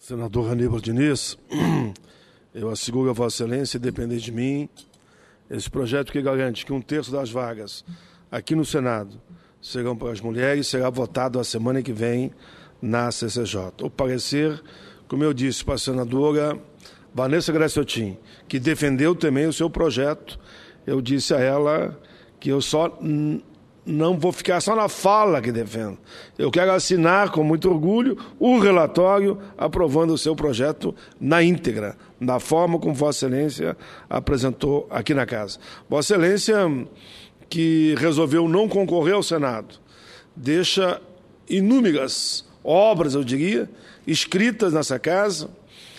Senador Aníbal Diniz, eu asseguro a Vossa Excelência, depender de mim, esse projeto que garante que 1/3 das vagas aqui no Senado serão para as mulheres, será votado a semana que vem na CCJ. O parecer, como eu disse para a senadora Vanessa Graciotin, que defendeu também o seu projeto, eu disse a ela que eu não vou ficar só na fala que defendo. Eu quero assinar com muito orgulho o relatório aprovando o seu projeto na íntegra, na forma como Vossa Excelência apresentou aqui na casa. Vossa Excelência, que resolveu não concorrer ao Senado, deixa inúmeras obras, eu diria, escritas nessa casa,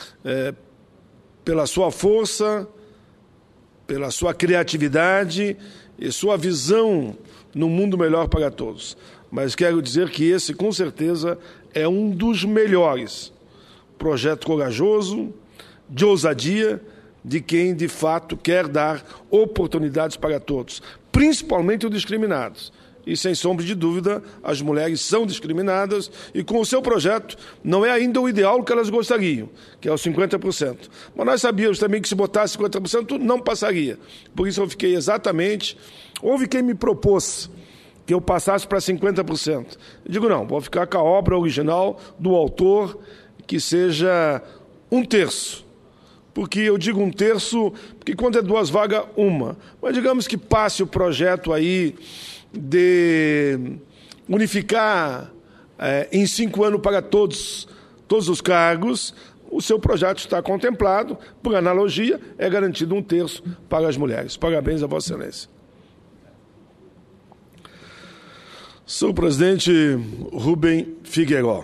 pela sua força, pela sua criatividade e sua visão no mundo melhor para todos. Mas quero dizer que esse, com certeza, é um dos melhores. Projeto corajoso, de ousadia, de quem, de fato, quer dar oportunidades para todos, principalmente os discriminados. E, sem sombra de dúvida, as mulheres são discriminadas e, com o seu projeto, não é ainda o ideal que elas gostariam, que é os 50%. Mas nós sabíamos também que, se botasse 50%, não passaria. Por isso, eu fiquei exatamente... Houve quem me propôs que eu passasse para 50%. Eu digo, não, vou ficar com a obra original do autor, que seja 1/3. Porque eu digo 1/3, porque quando é 2 vagas, 1. Mas digamos que passe o projeto aí de unificar em 5 anos para todos os cargos. O seu projeto está contemplado, por analogia, é garantido 1/3 para as mulheres. Parabéns a Vossa Excelência. Senhor presidente Rubem Figueiró,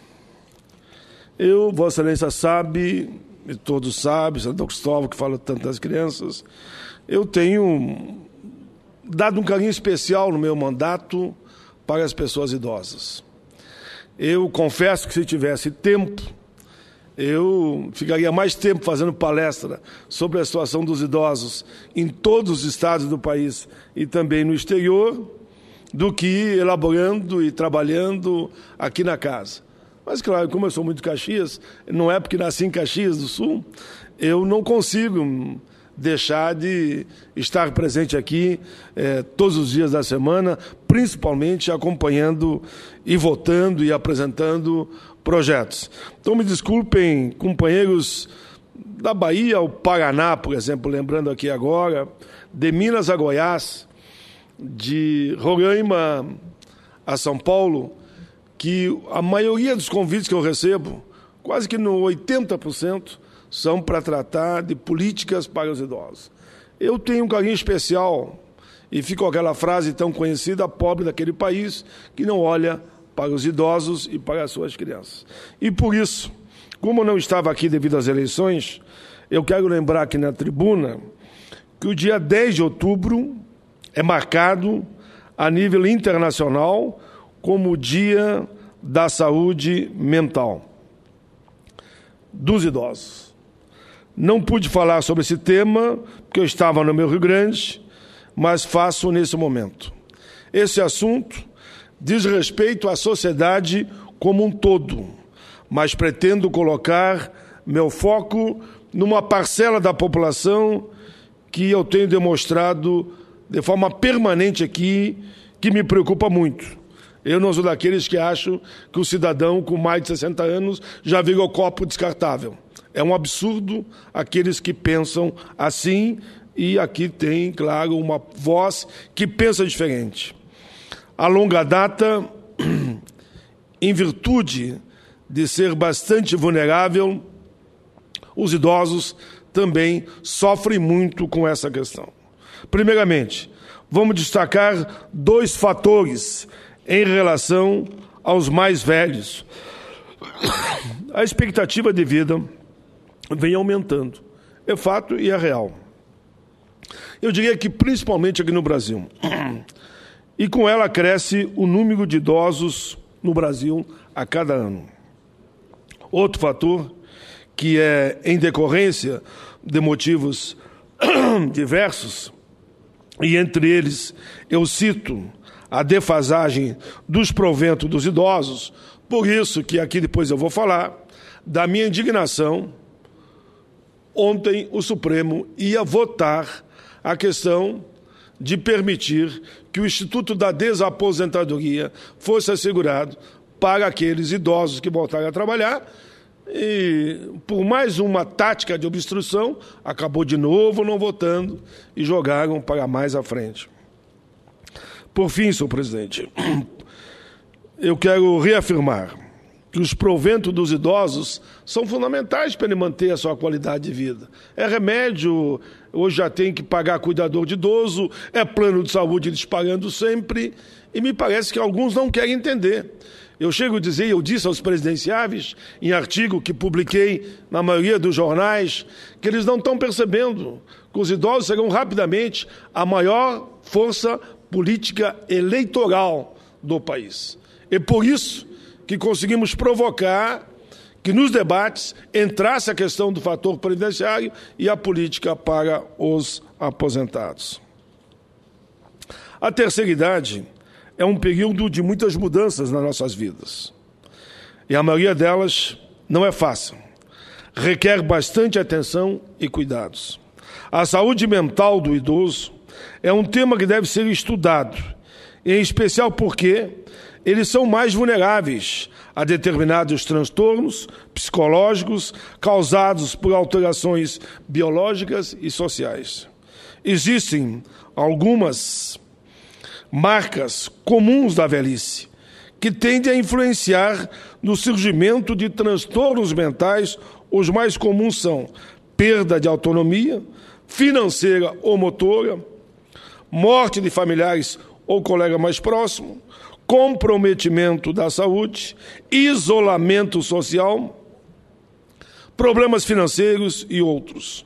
Vossa Excelência sabe, e todos sabem, o senador Cristóvão, que fala tanto das crianças, eu tenho dado um carinho especial no meu mandato para as pessoas idosas. Eu confesso que, se tivesse tempo, eu ficaria mais tempo fazendo palestra sobre a situação dos idosos em todos os estados do país e também no exterior, do que elaborando e trabalhando aqui na casa. Mas, claro, como eu sou muito de Caxias, não é porque nasci em Caxias do Sul, eu não consigo deixar de estar presente aqui todos os dias da semana, principalmente acompanhando e votando e apresentando projetos. Então, me desculpem, companheiros da Bahia ao Paraná, por exemplo, lembrando aqui agora, de Minas a Goiás, de Roraima a São Paulo, que a maioria dos convites que eu recebo, quase que no 80%, são para tratar de políticas para os idosos. Eu tenho um carinho especial, e fica aquela frase tão conhecida, pobre daquele país, que não olha para os idosos e para as suas crianças. E por isso, como eu não estava aqui devido às eleições, eu quero lembrar aqui na tribuna que o dia 10 de outubro é marcado a nível internacional como o Dia da Saúde Mental dos Idosos. Não pude falar sobre esse tema, porque eu estava no meu Rio Grande, mas faço nesse momento. Esse assunto diz respeito à sociedade como um todo, mas pretendo colocar meu foco numa parcela da população que eu tenho demonstrado de forma permanente aqui, que me preocupa muito. Eu não sou daqueles que acham que o cidadão com mais de 60 anos já virou copo descartável. É um absurdo aqueles que pensam assim, e aqui tem, claro, uma voz que pensa diferente. A longa data, em virtude de ser bastante vulnerável, os idosos também sofrem muito com essa questão. Primeiramente, vamos destacar 2 fatores em relação aos mais velhos. A expectativa de vida vem aumentando. É fato e é real. Eu diria que principalmente aqui no Brasil. E com ela cresce o número de idosos no Brasil a cada ano. Outro fator, que é em decorrência de motivos diversos, e entre eles eu cito a defasagem dos proventos dos idosos, por isso que aqui depois eu vou falar, da minha indignação, ontem o Supremo ia votar a questão de permitir que o Instituto da Desaposentadoria fosse assegurado para aqueles idosos que voltaram a trabalhar. E, por mais uma tática de obstrução, acabou de novo não votando e jogaram para mais à frente. Por fim, senhor presidente, eu quero reafirmar que os proventos dos idosos são fundamentais para ele manter a sua qualidade de vida. É remédio, hoje já tem que pagar cuidador de idoso, é plano de saúde disparando sempre, e me parece que alguns não querem entender. Eu chego a dizer, eu disse aos presidenciáveis, em artigo que publiquei na maioria dos jornais, que eles não estão percebendo que os idosos serão rapidamente a maior força política eleitoral do país. E por isso que conseguimos provocar que nos debates entrasse a questão do fator previdenciário e a política para os aposentados. A terceira idade é um período de muitas mudanças nas nossas vidas. E a maioria delas não é fácil. Requer bastante atenção e cuidados. A saúde mental do idoso é um tema que deve ser estudado, em especial porque eles são mais vulneráveis a determinados transtornos psicológicos causados por alterações biológicas e sociais. Existem algumas marcas comuns da velhice que tendem a influenciar no surgimento de transtornos mentais. Os mais comuns são perda de autonomia, financeira ou motora, morte de familiares ou colega mais próximo, comprometimento da saúde, isolamento social, problemas financeiros e outros.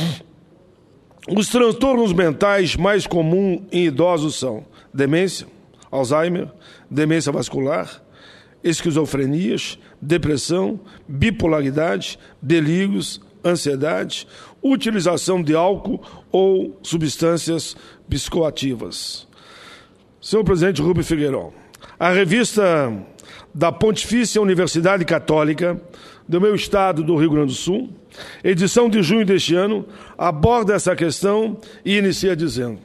Os transtornos mentais mais comuns em idosos são demência, Alzheimer, demência vascular, esquizofrenias, depressão, bipolaridade, delírios, ansiedade, utilização de álcool ou substâncias psicoativas. Senhor presidente Rubem Figueiredo, a revista da Pontifícia Universidade Católica do meu estado do Rio Grande do Sul, edição de junho deste ano, aborda essa questão e inicia dizendo: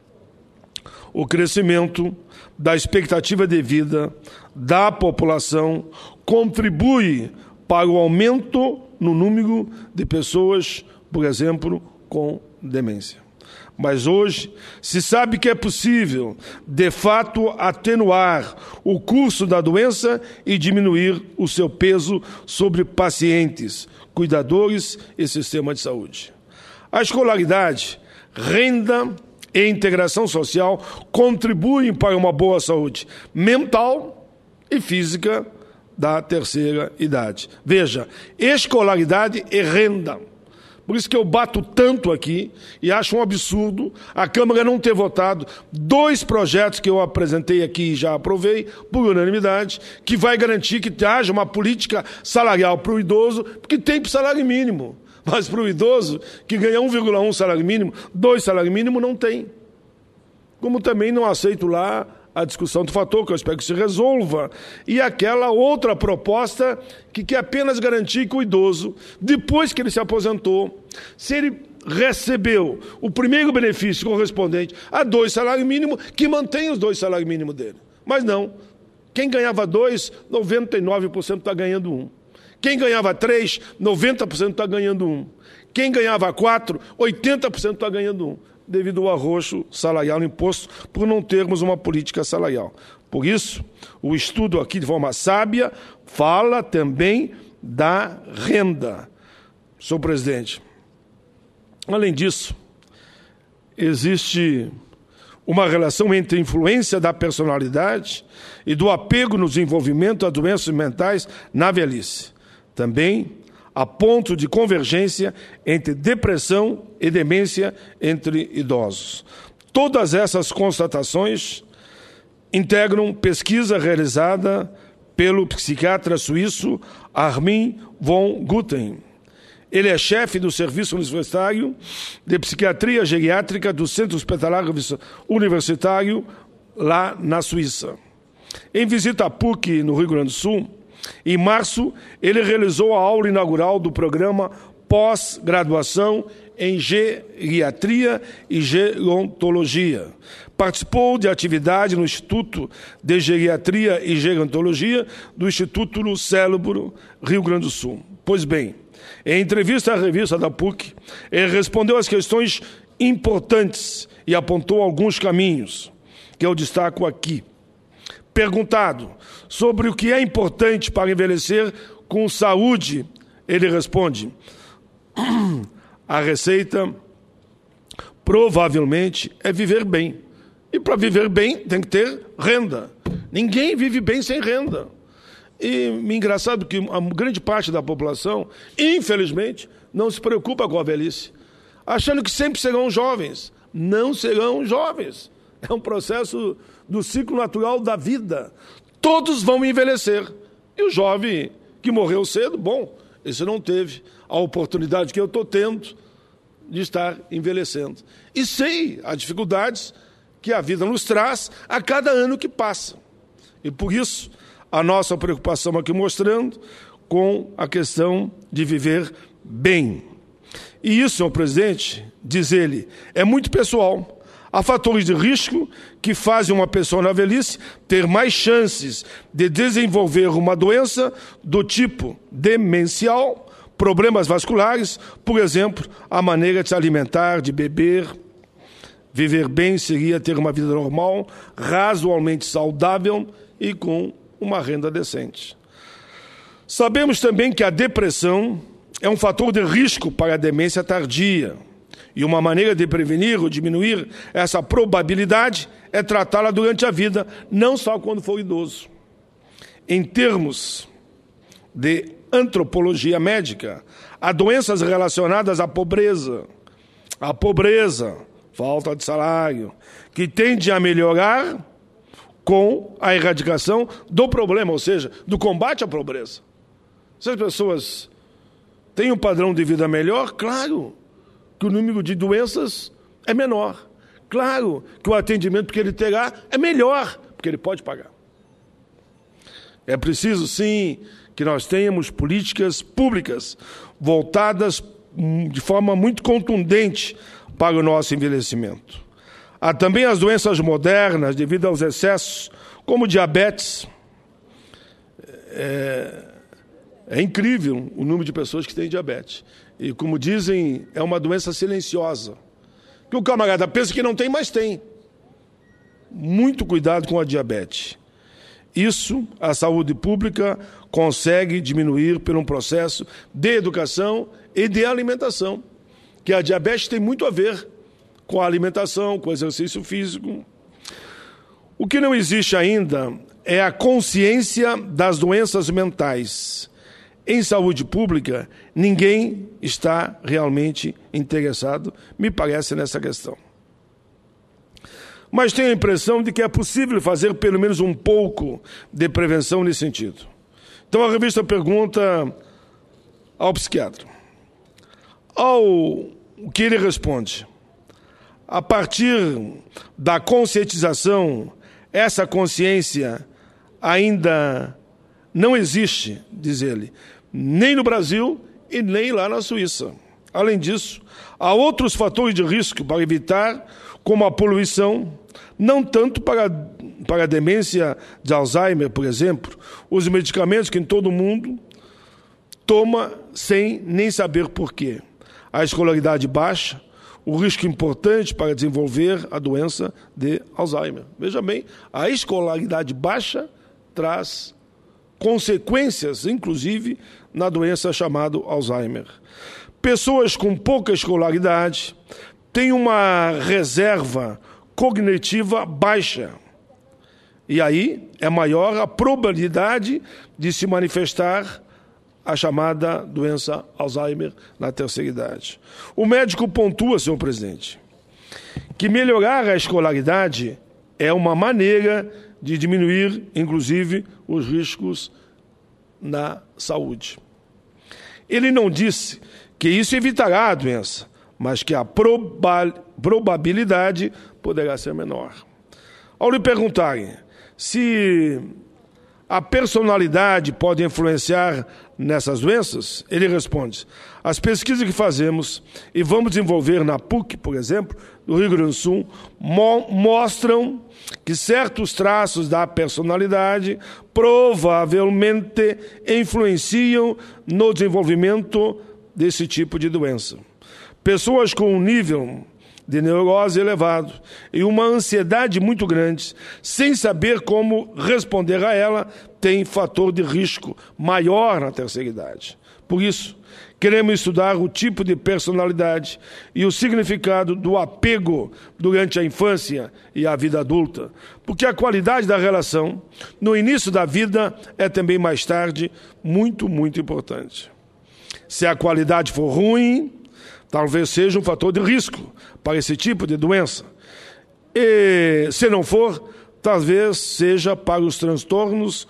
o crescimento da expectativa de vida da população contribui para o aumento no número de pessoas, por exemplo, com demência. Mas hoje se sabe que é possível, de fato, atenuar o curso da doença e diminuir o seu peso sobre pacientes, cuidadores e sistema de saúde. A escolaridade, renda e integração social contribuem para uma boa saúde mental e física da terceira idade. Veja, escolaridade e renda. Por isso que eu bato tanto aqui e acho um absurdo a Câmara não ter votado 2 projetos que eu apresentei aqui e já aprovei, por unanimidade, que vai garantir que haja uma política salarial para o idoso, porque tem para o salário mínimo. Mas para o idoso, que ganha 1,1 salário mínimo, 2 salário mínimo, não tem. Como também não aceito lá a discussão do fator, que eu espero que se resolva, e aquela outra proposta que quer apenas garantir que o idoso, depois que ele se aposentou, se ele recebeu o primeiro benefício correspondente a 2 salários mínimos, que mantenha os 2 salários mínimos dele. Mas não. Quem ganhava 2, 99% está ganhando 1. Quem ganhava 3, 90% está ganhando 1. Quem ganhava 4, 80% está ganhando 1. Devido ao arroxo salarial imposto por não termos uma política salarial. Por isso, o estudo aqui, de forma sábia, fala também da renda. Senhor presidente, além disso, existe uma relação entre a influência da personalidade e do apego no desenvolvimento a doenças mentais na velhice. Também a ponto de convergência entre depressão e demência entre idosos. Todas essas constatações integram pesquisa realizada pelo psiquiatra suíço Armin von Gutten. Ele é chefe do Serviço Universitário de Psiquiatria Geriátrica do Centro Hospitalar Universitário, lá na Suíça. Em visita à PUC, no Rio Grande do Sul, Em março, ele realizou a aula inaugural do programa Pós-Graduação em Geriatria e Gerontologia. Participou de atividade no Instituto de Geriatria e Gerontologia do Instituto do Cérebro, Rio Grande do Sul. Pois bem, em entrevista à revista da PUC, ele respondeu às questões importantes e apontou alguns caminhos, que eu destaco aqui. Perguntado sobre o que é importante para envelhecer com saúde, ele responde: a receita provavelmente é viver bem. E para viver bem tem que ter renda. Ninguém vive bem sem renda. E engraçado que a grande parte da população, infelizmente, não se preocupa com a velhice, achando que sempre serão jovens. Não serão jovens. É um processo do ciclo natural da vida. Todos vão envelhecer. E o jovem que morreu cedo, bom, esse não teve a oportunidade que eu estou tendo de estar envelhecendo. E sei as dificuldades que a vida nos traz a cada ano que passa. E por isso, a nossa preocupação aqui mostrando com a questão de viver bem. E isso, senhor presidente, diz ele, é muito pessoal. Há fatores de risco que fazem uma pessoa na velhice ter mais chances de desenvolver uma doença do tipo demencial, problemas vasculares, por exemplo, a maneira de se alimentar, de beber. Viver bem seria ter uma vida normal, razoavelmente saudável e com uma renda decente. Sabemos também que a depressão é um fator de risco para a demência tardia. E uma maneira de prevenir ou diminuir essa probabilidade é tratá-la durante a vida, não só quando for idoso. Em termos de antropologia médica, há doenças relacionadas à pobreza, falta de salário, que tende a melhorar com a erradicação do problema, ou seja, do combate à pobreza. Se as pessoas têm um padrão de vida melhor, claro que o número de doenças é menor. Claro que o atendimento que ele terá é melhor, porque ele pode pagar. É preciso, sim, que nós tenhamos políticas públicas voltadas de forma muito contundente para o nosso envelhecimento. Há também as doenças modernas, devido aos excessos, como diabetes. É incrível o número de pessoas que têm diabetes. E, como dizem, é uma doença silenciosa. Que o camarada pensa que não tem, mas tem. Muito cuidado com a diabetes. Isso, a saúde pública consegue diminuir por um processo de educação e de alimentação. Que a diabetes tem muito a ver com a alimentação, com o exercício físico. O que não existe ainda é a consciência das doenças mentais. Em saúde pública, ninguém está realmente interessado, me parece, nessa questão. Mas tenho a impressão de que é possível fazer pelo menos um pouco de prevenção nesse sentido. Então a revista pergunta ao psiquiatra. O que ele responde? A partir da conscientização, essa consciência ainda não existe, diz ele, nem no Brasil e nem lá na Suíça. Além disso, há outros fatores de risco para evitar, como a poluição, não tanto para a demência de Alzheimer, por exemplo, os medicamentos que todo mundo toma sem nem saber por quê. A escolaridade baixa, o risco importante para desenvolver a doença de Alzheimer. Veja bem, a escolaridade baixa traz consequências, inclusive, na doença chamada Alzheimer. Pessoas com pouca escolaridade têm uma reserva cognitiva baixa. E aí é maior a probabilidade de se manifestar a chamada doença Alzheimer na terceira idade. O médico pontua, senhor presidente, que melhorar a escolaridade é uma maneira de diminuir, inclusive, os riscos na saúde. Ele não disse que isso evitará a doença, mas que a probabilidade poderá ser menor. Ao lhe perguntarem se a personalidade pode influenciar nessas doenças? Ele responde: as pesquisas que fazemos e vamos desenvolver na PUC, por exemplo, do Rio Grande do Sul, mostram que certos traços da personalidade provavelmente influenciam no desenvolvimento desse tipo de doença. Pessoas com um nível de neurose elevado e uma ansiedade muito grande, sem saber como responder a ela, tem fator de risco maior na terceira idade. Por isso, queremos estudar o tipo de personalidade e o significado do apego durante a infância e a vida adulta, porque a qualidade da relação no início da vida é também mais tarde muito, muito importante. Se a qualidade for ruim, talvez seja um fator de risco para esse tipo de doença. E, se não for, talvez seja para os transtornos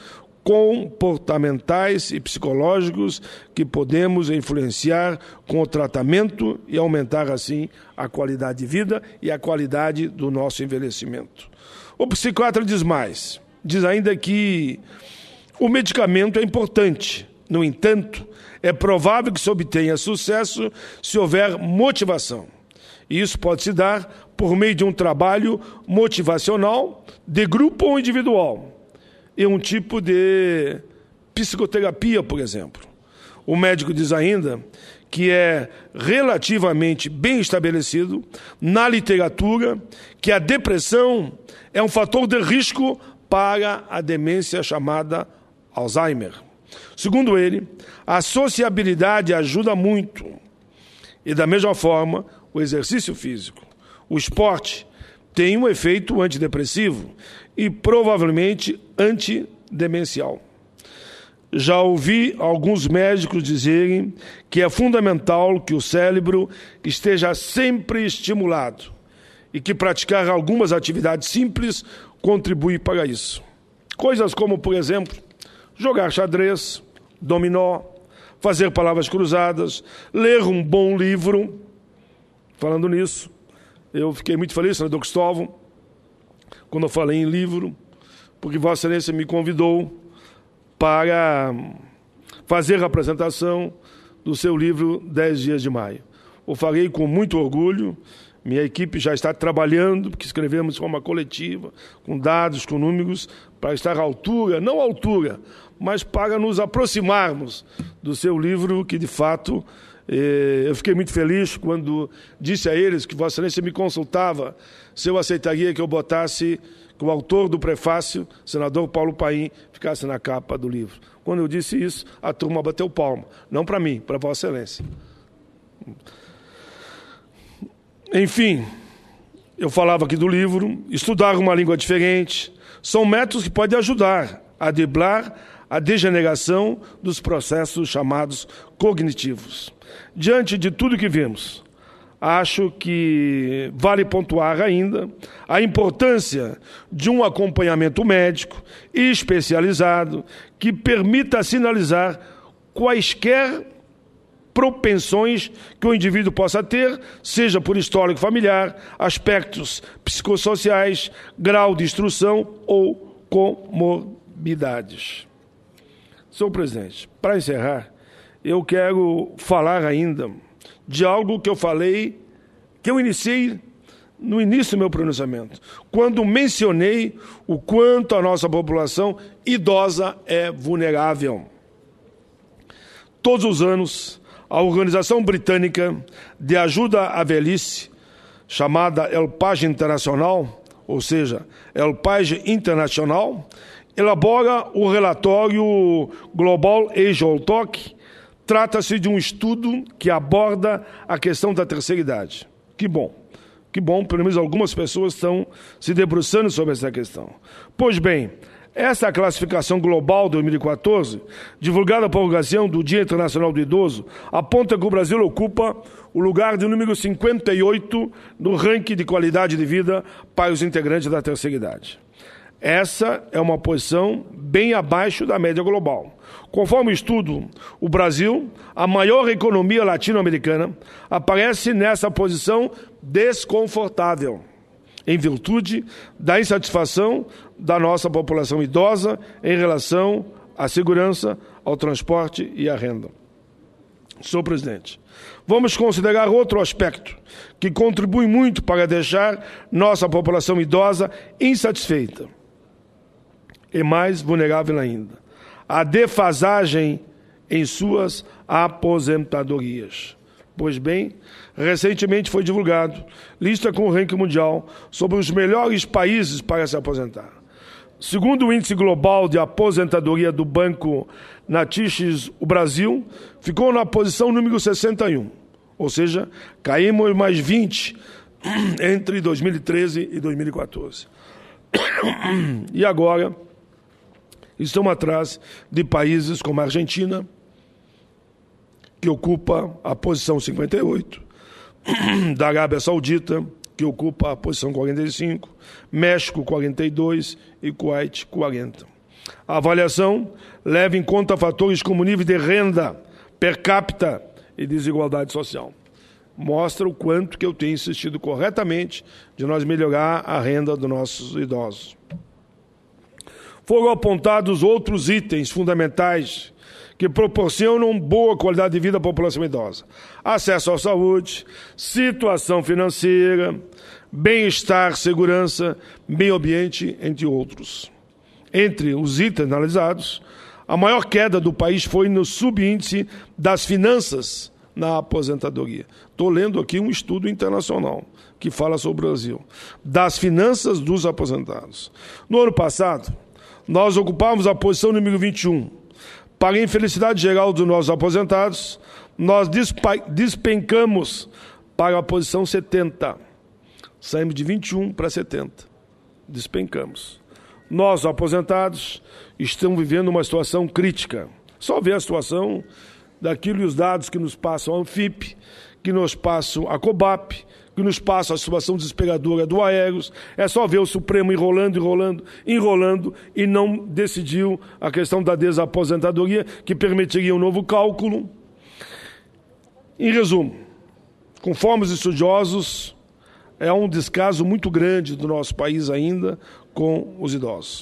comportamentais e psicológicos que podemos influenciar com o tratamento e aumentar, assim, a qualidade de vida e a qualidade do nosso envelhecimento. O psiquiatra diz mais. Diz ainda que o medicamento é importante. No entanto, é provável que se obtenha sucesso se houver motivação. E isso pode se dar por meio de um trabalho motivacional, de grupo ou individual, e um tipo de psicoterapia, por exemplo. O médico diz ainda que é relativamente bem estabelecido na literatura que a depressão é um fator de risco para a demência chamada Alzheimer. Segundo ele, a sociabilidade ajuda muito. E da mesma forma, o exercício físico. O esporte tem um efeito antidepressivo e provavelmente antidemencial. Já ouvi alguns médicos dizerem que é fundamental que o cérebro esteja sempre estimulado e que praticar algumas atividades simples contribui para isso. Coisas como, por exemplo, jogar xadrez, dominó, fazer palavras cruzadas, ler um bom livro. Falando nisso, eu fiquei muito feliz, senador Cristóvão, quando eu falei em livro, porque Vossa Excelência me convidou para fazer a apresentação do seu livro 10 Dias de Maio. O farei com muito orgulho. Minha equipe já está trabalhando, porque escrevemos de forma coletiva, com dados, com números, para estar à altura, não à altura, mas para nos aproximarmos do seu livro, que de fato eu fiquei muito feliz quando disse a eles que Vossa Excelência me consultava se eu aceitaria que eu botasse, que o autor do prefácio, senador Paulo Paim, ficasse na capa do livro. Quando eu disse isso, a turma bateu palma, não para mim, para Vossa Excelência. Enfim, eu falava aqui do livro, estudar uma língua diferente, são métodos que podem ajudar a driblar a degeneração dos processos chamados cognitivos. Diante de tudo que vimos, acho que vale pontuar ainda a importância de um acompanhamento médico especializado que permita sinalizar quaisquer propensões que o indivíduo possa ter, seja por histórico familiar, aspectos psicossociais, grau de instrução ou comorbidades. Senhor presidente, para encerrar, eu quero falar ainda de algo que eu falei, que eu iniciei no início do meu pronunciamento, quando mencionei o quanto a nossa população idosa é vulnerável. Todos os anos, a Organização Britânica de Ajuda à Velhice, chamada ELPAGE Internacional, ou seja, ELPAGE Internacional, elabora o relatório Global Age Old Talk. Trata-se de um estudo que aborda a questão da terceira idade. Que bom, pelo menos algumas pessoas estão se debruçando sobre essa questão. Pois bem, essa classificação global de 2014, divulgada por ocasião do Dia Internacional do Idoso, aponta que o Brasil ocupa o lugar de número 58 no ranking de qualidade de vida para os integrantes da terceira idade. Essa é uma posição bem abaixo da média global. Conforme o estudo, o Brasil, a maior economia latino-americana, aparece nessa posição desconfortável. em virtude da insatisfação da nossa população idosa em relação à segurança, ao transporte e à renda. Senhor presidente, vamos considerar outro aspecto que contribui muito para deixar nossa população idosa insatisfeita e mais vulnerável ainda: a defasagem em suas aposentadorias. Pois bem, recentemente foi divulgado lista com o ranking mundial sobre os melhores países para se aposentar. Segundo o Índice Global de Aposentadoria do Banco Natixis, o Brasil ficou na posição número 61, ou seja, caímos mais 20 entre 2013 e 2014. E agora estamos atrás de países como a Argentina, que ocupa a posição 58, da Arábia Saudita, que ocupa a posição 45, México 42 e Kuwait 40. A avaliação leva em conta fatores como nível de renda per capita e desigualdade social. Mostra o quanto que eu tenho insistido corretamente de nós melhorar a renda dos nossos idosos. Foram apontados outros itens fundamentais que proporcionam boa qualidade de vida à população idosa: acesso à saúde, situação financeira, bem-estar, segurança, meio ambiente, entre outros. Entre os itens analisados, a maior queda do país foi no subíndice das finanças na aposentadoria. Estou lendo aqui um estudo internacional que fala sobre o Brasil. Das finanças dos aposentados. No ano passado, nós ocupávamos a posição número 21. Para a infelicidade geral dos nossos aposentados, nós despencamos para a posição 70. Saímos de 21 para 70. Despencamos. Nós, aposentados, estamos vivendo uma situação crítica. Só ver a situação daquilo e os dados que nos passam a Anfip, que nos passam a Cobap, que nos passa a situação desesperadora do Aeros. É só ver o Supremo enrolando e não decidiu a questão da desaposentadoria, que permitiria um novo cálculo. Em resumo, conforme os estudiosos, é um descaso muito grande do nosso país ainda com os idosos.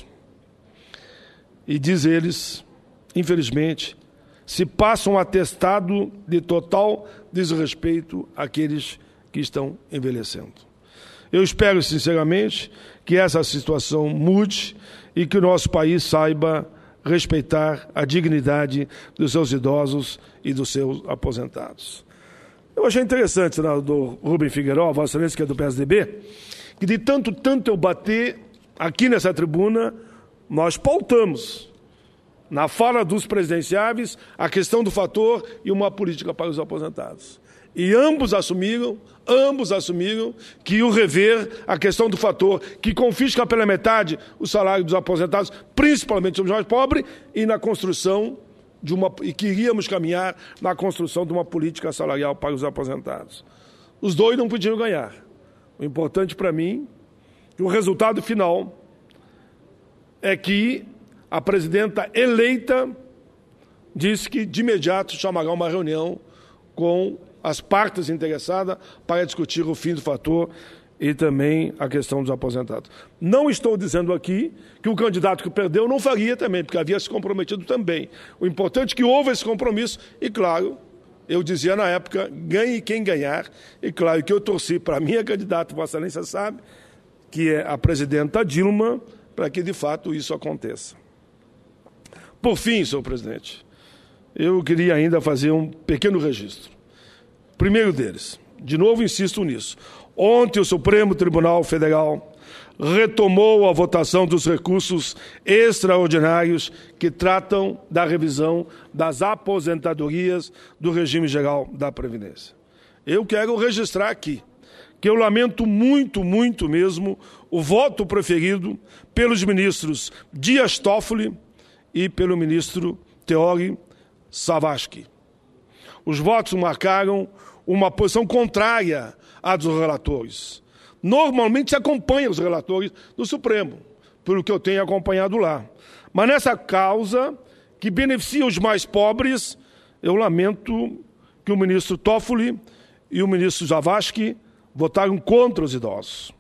E diz eles, infelizmente, se passa um atestado de total desrespeito àqueles que estão envelhecendo. Eu espero, sinceramente, que essa situação mude e que o nosso país saiba respeitar a dignidade dos seus idosos e dos seus aposentados. Eu achei interessante, senador Rubem Figueiredo, Vossa Excelência, que é do PSDB, que de tanto eu bater aqui nessa tribuna, nós pautamos na fala dos presidenciáveis a questão do fator e uma política para os aposentados. E ambos assumiram que o rever a questão do fator que confisca pela metade o salário dos aposentados, principalmente os mais pobres, e na construção e queríamos caminhar na construção de uma política salarial para os aposentados. Os dois não podiam ganhar. O importante para mim, o resultado final, é que a presidenta eleita disse que de imediato chamará uma reunião com as partes interessadas para discutir o fim do fator e também a questão dos aposentados. Não estou dizendo aqui que o candidato que perdeu não faria também, porque havia se comprometido também. O importante é que houve esse compromisso e, claro, eu dizia na época, ganhe quem ganhar, e claro que eu torci para a minha candidata, Vossa Excelência sabe, que é a presidenta Dilma, para que de fato isso aconteça. Por fim, senhor presidente, eu queria ainda fazer um pequeno registro. Primeiro deles, de novo insisto nisso, ontem o Supremo Tribunal Federal retomou a votação dos recursos extraordinários que tratam da revisão das aposentadorias do regime geral da Previdência. Eu quero registrar aqui que eu lamento muito mesmo o voto preferido pelos ministros Dias Toffoli e pelo ministro Teori Savasky. Os votos marcaram uma posição contrária à dos relatores. Normalmente se acompanha os relatores do Supremo, pelo que eu tenho acompanhado lá. Mas nessa causa, que beneficia os mais pobres, eu lamento que o ministro Toffoli e o ministro Zavascki votaram contra os idosos.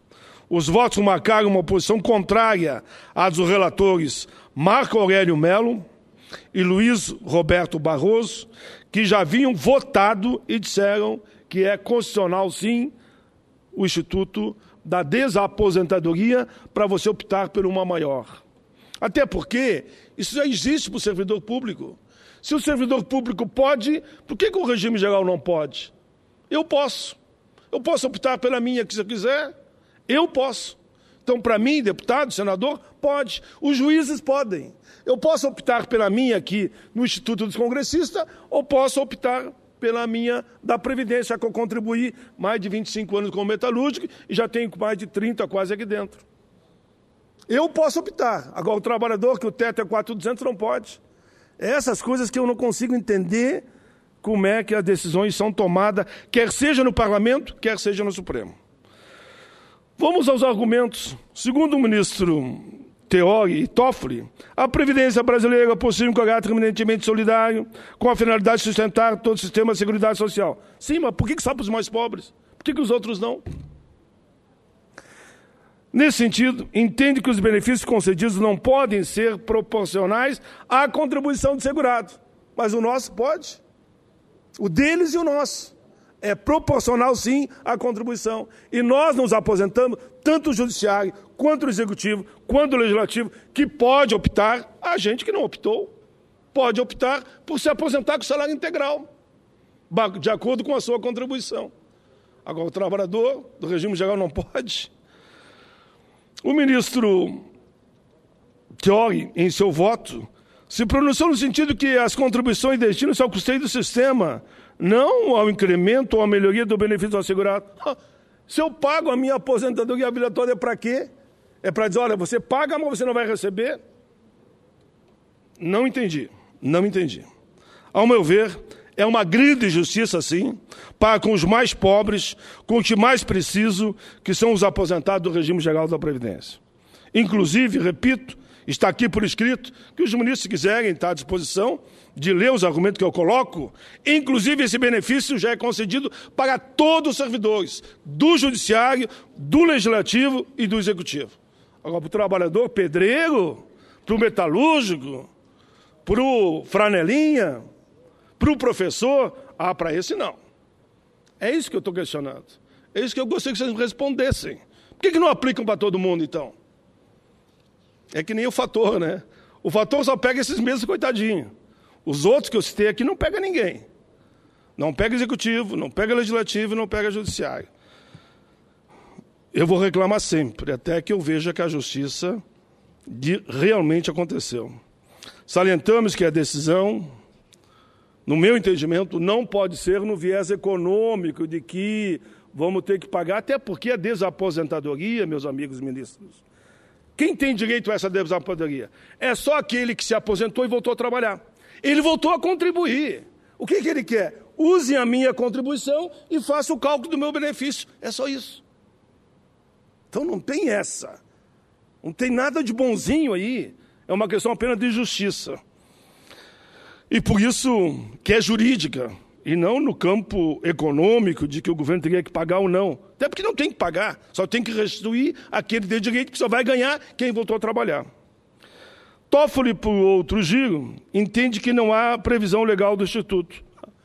Os votos marcaram uma posição contrária à dos relatores Marco Aurélio Melo e Luiz Roberto Barroso, que já haviam votado e disseram que é constitucional, sim, o Instituto da Desaposentadoria para você optar por uma maior. Até porque isso já existe para o servidor público. Se o servidor público pode, por que o regime geral não pode? Eu posso. Eu posso optar pela minha, que se eu quiser, eu posso. Então, para mim, deputado, senador, pode. Os juízes podem. Eu posso optar pela minha aqui no Instituto dos Congressistas ou posso optar pela minha da Previdência, que eu contribuí mais de 25 anos como metalúrgico e já tenho mais de 30 quase aqui dentro. Eu posso optar. Agora, o trabalhador, que o teto é 4.200, não pode. Essas coisas que eu não consigo entender como é que as decisões são tomadas, quer seja no Parlamento, quer seja no Supremo. Vamos aos argumentos. Segundo o ministro Theori e Toffoli, a Previdência brasileira possui um caráter eminentemente solidário, com a finalidade de sustentar todo o sistema de seguridade social. Sim, mas por que só para os mais pobres? Por que os outros não? Nesse sentido, entende que os benefícios concedidos não podem ser proporcionais à contribuição do segurado. Mas o nosso pode. O deles e o nosso. É proporcional, sim, à contribuição. E nós nos aposentamos, tanto o judiciário, quanto o executivo, quanto o legislativo, que pode optar, a gente que não optou, pode optar por se aposentar com salário integral, de acordo com a sua contribuição. Agora, o trabalhador do regime geral não pode. O ministro Theori, em seu voto, se pronunciou no sentido que as contribuições destinam-se ao custeio do sistema, não ao incremento ou à melhoria do benefício assegurado. Se eu pago a minha aposentadoria obrigatória, é para quê? É para dizer, olha, você paga, mas você não vai receber? Não entendi. Não entendi. Ao meu ver, é uma grande injustiça, sim, para com os mais pobres, com os que mais precisam, que são os aposentados do regime geral da Previdência. Inclusive, repito, está aqui por escrito, que os ministros, se quiserem, estão à disposição de ler os argumentos que eu coloco. Inclusive, esse benefício já é concedido para todos os servidores, do Judiciário, do Legislativo e do Executivo. Agora, para o trabalhador pedreiro, para o metalúrgico, para o franelinha, para o professor, para esse não. É isso que eu estou questionando. É isso que eu gostaria que vocês me respondessem. Por que não aplicam para todo mundo, então? É que nem o fator, né? O fator só pega esses mesmos coitadinhos. Os outros que eu citei aqui não pega ninguém. Não pega executivo, não pega legislativo, não pega judiciário. Eu vou reclamar sempre, até que eu veja que a justiça realmente aconteceu. Salientamos que a decisão, no meu entendimento, não pode ser no viés econômico de que vamos ter que pagar, até porque a desaposentadoria, meus amigos ministros, quem tem direito a essa desaposentadoria? É só aquele que se aposentou e voltou a trabalhar. Ele voltou a contribuir. O que ele quer? Use a minha contribuição e faça o cálculo do meu benefício. É só isso. Então não tem essa. Não tem nada de bonzinho aí. É uma questão apenas de justiça. E por isso que é jurídica, e não no campo econômico de que o governo teria que pagar ou não. Até porque não tem que pagar, só tem que restituir aquele de direito que só vai ganhar quem voltou a trabalhar. Toffoli, por outro giro, entende que não há previsão legal do Instituto.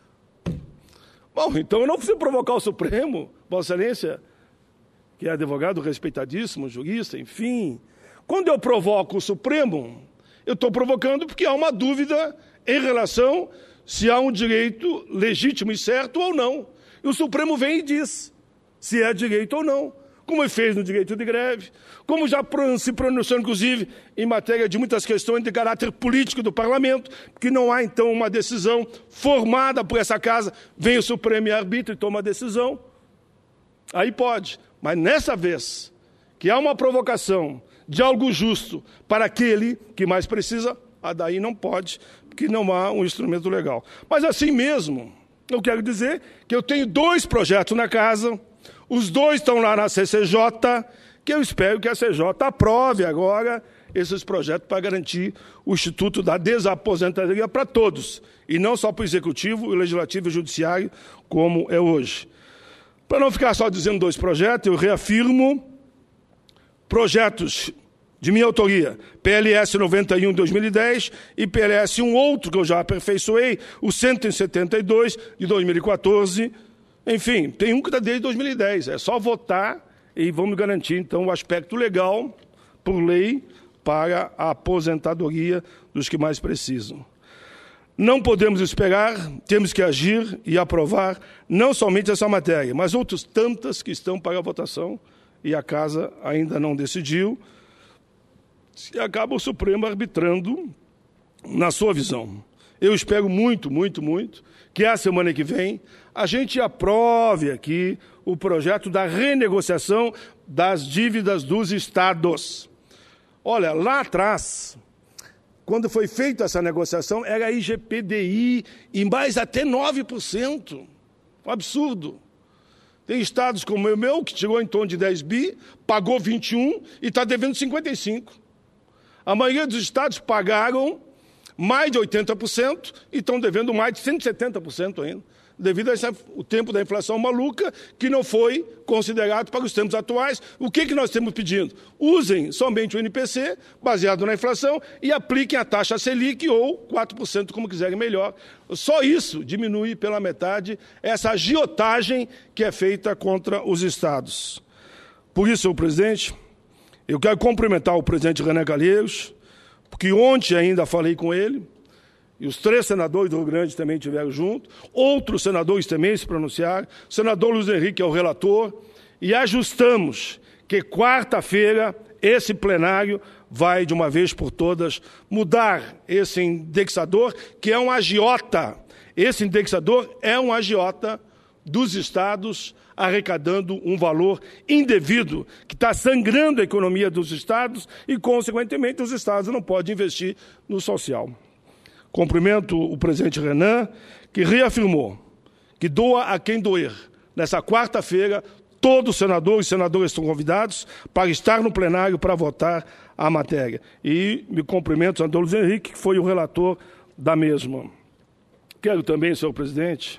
Bom, então eu não preciso provocar o Supremo, Vossa Excelência, que é advogado respeitadíssimo, jurista, enfim. Quando eu provoco o Supremo, eu estou provocando porque há uma dúvida em relação se há um direito legítimo e certo ou não. E o Supremo vem e diz se é direito ou não, como ele fez no direito de greve, como já se pronunciou, inclusive, em matéria de muitas questões de caráter político do Parlamento, que não há, então, uma decisão formada por essa casa, vem o Supremo e arbitra e toma a decisão. Aí pode. Mas nessa vez, que há uma provocação de algo justo para aquele que mais precisa, daí não pode, porque não há um instrumento legal. Mas assim mesmo, eu quero dizer que eu tenho 2 projetos na casa, os 2 estão lá na CCJ, que eu espero que a CCJ aprove agora esses projetos para garantir o Instituto da Desaposentadoria para todos, e não só para o Executivo, o Legislativo e o Judiciário, como é hoje. Para não ficar só dizendo 2 projetos, eu reafirmo projetos de minha autoria, PLS 91 de 2010 e PLS um outro que eu já aperfeiçoei, o 172 de 2014. Enfim, tem um que está desde 2010. É só votar e vamos garantir, então, o aspecto legal, por lei, para a aposentadoria dos que mais precisam. Não podemos esperar, temos que agir e aprovar não somente essa matéria, mas outras tantas que estão para a votação e a Casa ainda não decidiu. Se acaba o Supremo arbitrando na sua visão. Eu espero muito, muito, muito que a semana que vem a gente aprove aqui o projeto da renegociação das dívidas dos estados. Olha, lá atrás, quando foi feita essa negociação, era IGPDI e mais até 9%. Um absurdo. Tem estados como o meu, que chegou em torno de 10 bi, pagou 21 e está devendo 55. A maioria dos estados pagaram mais de 80% e estão devendo mais de 170% ainda, devido ao tempo da inflação maluca, que não foi considerado para os tempos atuais. O que nós estamos pedindo? Usem somente o INPC, baseado na inflação, e apliquem a taxa Selic ou 4%, como quiserem melhor. Só isso diminui pela metade essa agiotagem que é feita contra os estados. Por isso, senhor presidente, eu quero cumprimentar o presidente Renan Calheiros, porque ontem ainda falei com ele, e os 3 senadores do Rio Grande também estiveram junto, outros senadores também se pronunciaram, o senador Luiz Henrique é o relator, e ajustamos que quarta-feira esse plenário vai, de uma vez por todas, mudar esse indexador, que é um agiota. Esse indexador é um agiota dos estados, arrecadando um valor indevido, que está sangrando a economia dos estados e, consequentemente, os estados não podem investir no social. Cumprimento o presidente Renan, que reafirmou que doa a quem doer. Nessa quarta-feira, todos os senadores e senadoras estão convidados para estar no plenário para votar a matéria. E me cumprimento o senador Luiz Henrique, que foi o relator da mesma. Quero também, senhor presidente,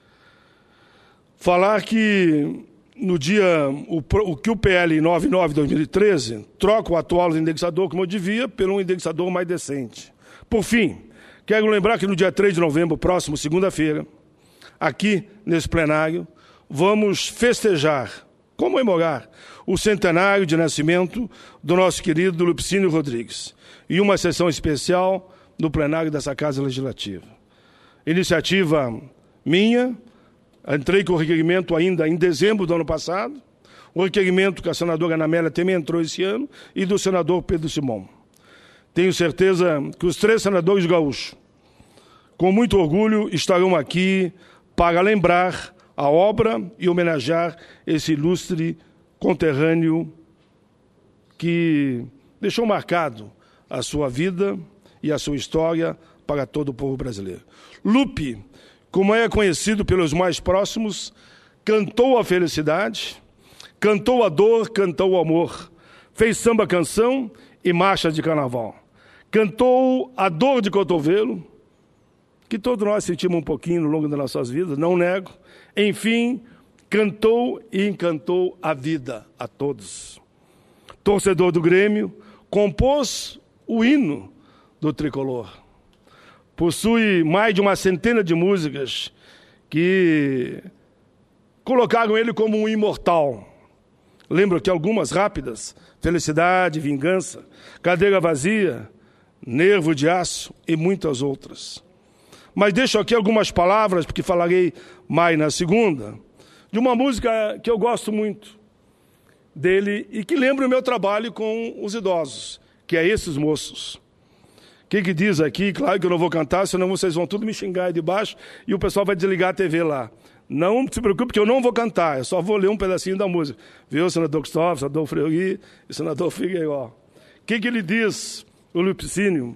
falar que no dia que o PL 99 de 2013 troca o atual indexador, como eu devia, por um indexador mais decente. Por fim, quero lembrar que no dia 3 de novembro, próximo, segunda-feira, aqui nesse plenário, vamos festejar, comemorar o centenário de nascimento do nosso querido Lupicínio Rodrigues e uma sessão especial no plenário dessa Casa Legislativa. Iniciativa minha. Entrei com o requerimento ainda em dezembro do ano passado, o requerimento que a senadora Ana Amélia também entrou esse ano, e do senador Pedro Simão. Tenho certeza que os 3 senadores gaúchos, com muito orgulho, estarão aqui para lembrar a obra e homenagear esse ilustre conterrâneo que deixou marcado a sua vida e a sua história para todo o povo brasileiro. Lupe, como é conhecido pelos mais próximos, cantou a felicidade, cantou a dor, cantou o amor, fez samba-canção e marcha de carnaval. Cantou a dor de cotovelo, que todos nós sentimos um pouquinho no longo das nossas vidas, não nego. Enfim, cantou e encantou a vida a todos. Torcedor do Grêmio, compôs o hino do tricolor. Possui mais de uma centena de músicas que colocaram ele como um imortal. Lembro aqui algumas rápidas: Felicidade, Vingança, Cadeira Vazia, Nervo de Aço e muitas outras. Mas deixo aqui algumas palavras, porque falarei mais na segunda, de uma música que eu gosto muito dele e que lembra o meu trabalho com os idosos, que é Esses Moços. O que diz aqui? Claro que eu não vou cantar, senão vocês vão tudo me xingar aí de baixo e o pessoal vai desligar a TV lá. Não se preocupe que eu não vou cantar, eu só vou ler um pedacinho da música. Viu, senador Cristóvão, senador Fleury e senador Figueiró. O que ele diz, o Lupicínio,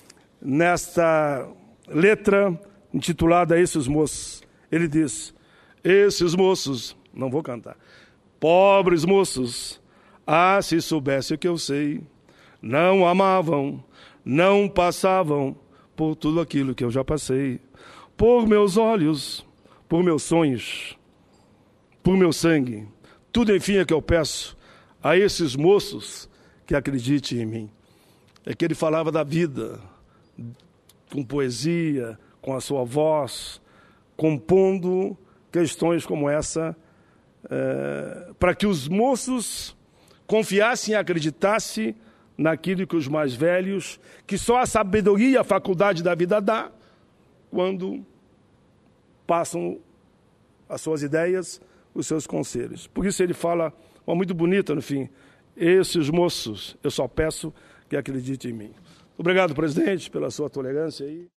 nesta letra intitulada Esses Moços? Ele diz: esses moços, não vou cantar, pobres moços, se soubesse o que eu sei, não amavam, não passavam por tudo aquilo que eu já passei, por meus olhos, por meus sonhos, por meu sangue. Tudo, enfim, é que eu peço a esses moços que acredite em mim. É que ele falava da vida, com poesia, com a sua voz, compondo questões como essa, para que os moços confiassem e acreditassem naquilo que os mais velhos, que só a sabedoria e a faculdade da vida dá, quando passam as suas ideias, os seus conselhos. Por isso ele fala, uma muito bonita no fim, esses moços, eu só peço que acreditem em mim. Obrigado, presidente, pela sua tolerância aí.